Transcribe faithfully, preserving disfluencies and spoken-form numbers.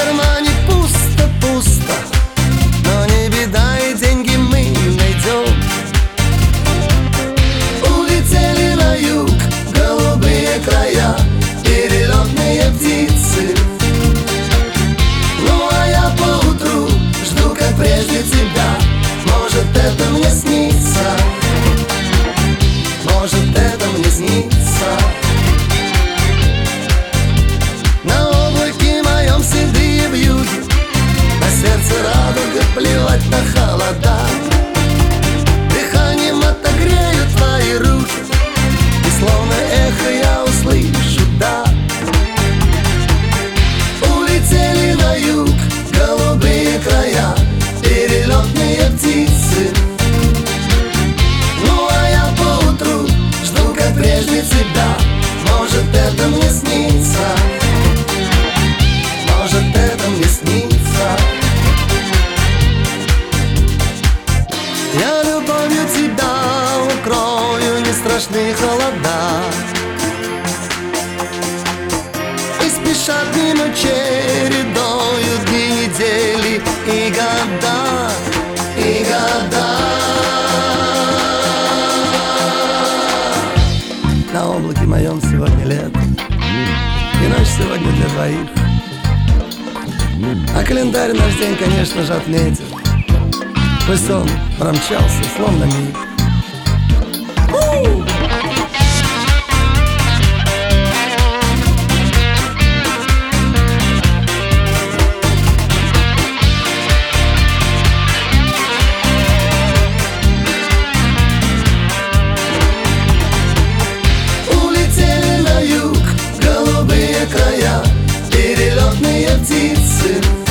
кармане пусто-пусто, но не беда, и деньги мы найдем. Улетели на юг голубые края, перелетные птицы. Ну а я поутру жду, как прежде тебя. Может, это мне снится, может, это мне снится. На облаке моем седые вьюги, на сердце радуга, плевать на холода. Дыханием отогрею твои руки, и словно эхо я услышу «да». Улетели на юг голубые края, перелетные птицы. Ну а я поутру жду, как прежде тебя. Может, это мне снится, может, это мне снится. Я любовью тебя укрою, не страшны холода. И спешат мимо чередою дни, недели и года, и года. На облаке моем сегодня лето, и ночь сегодня для двоих. А календарь наш день, конечно же, отметил. Пусть он промчался, словно миг. У-у-у! Улетели на юг голубые края, перелетные птицы.